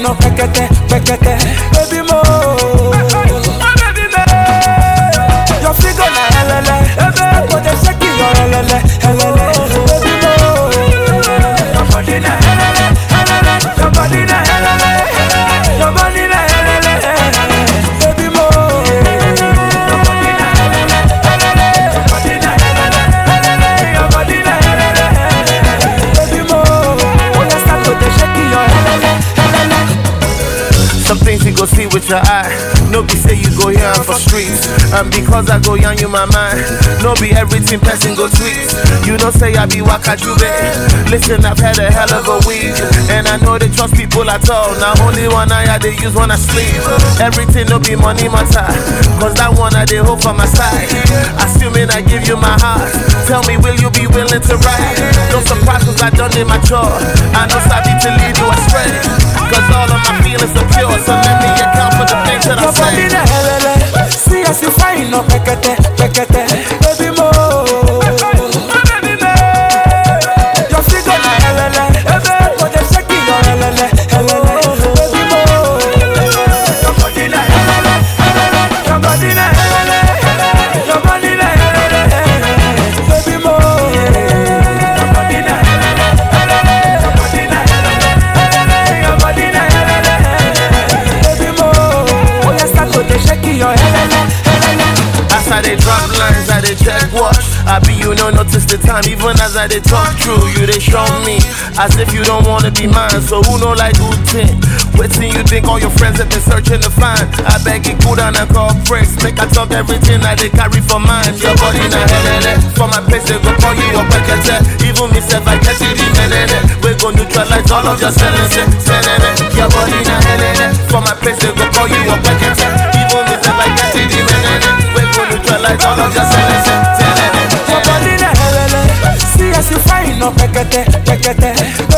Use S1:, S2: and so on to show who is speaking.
S1: no pekete, pekete, baby mo. Your figure na helele, but they shake your helele, helele, baby mo. Your body na helele, helele, your body na helele, your body na helele, baby mo. Your body na helele, helele, your body na helele, helele, your body na helele, baby mo. When you start to shake your helele, helele.
S2: Some things you go see with your eye. No be say you go here for streets. And because I go young you my mind. No be everything person go tweet. You don't say I be wakajube. Listen, I've had a hell of a week. And I know they trust people at all. Now only one eye they use when I sleep. Everything no be money matter. Cause that one I they hope for my side. Assuming I give you my heart. Tell me will you be willing to ride? No surprise cause I done it mature. I know sabi to lead you astray. Cause all of my feelings are pure. So let me account for the things that I say.
S1: Your body na helele, see as you fine no pekete, pekete, baby mo. Your figure na helele, but they shake your helele, helele, baby mo. Your body na helele, helele, your body na helele, your body na helele, baby mo. Your body na helele, helele, your body na helele, helele, your body na helele, baby mo. Oh you start to shake your helele, helele.
S2: As I they drop lines, I they check watch. I be you no notice the time, even as I they talk true. You they show me as if you don't wanna be mine. So who know like who think? Waiting you think all your friends have been searching to find. I beg you cool down and call breaks. Make I talk everything I they carry for mine. Your body na helele. For my place they go call you up like even me self I get it in helele. We go neutralize all of your sellings. Your body na helele. For my place they go call you up like even me self I get it in helele. We go neutralize all of your sellings.
S1: Your body na helele, see as you fine no pekete, pekete.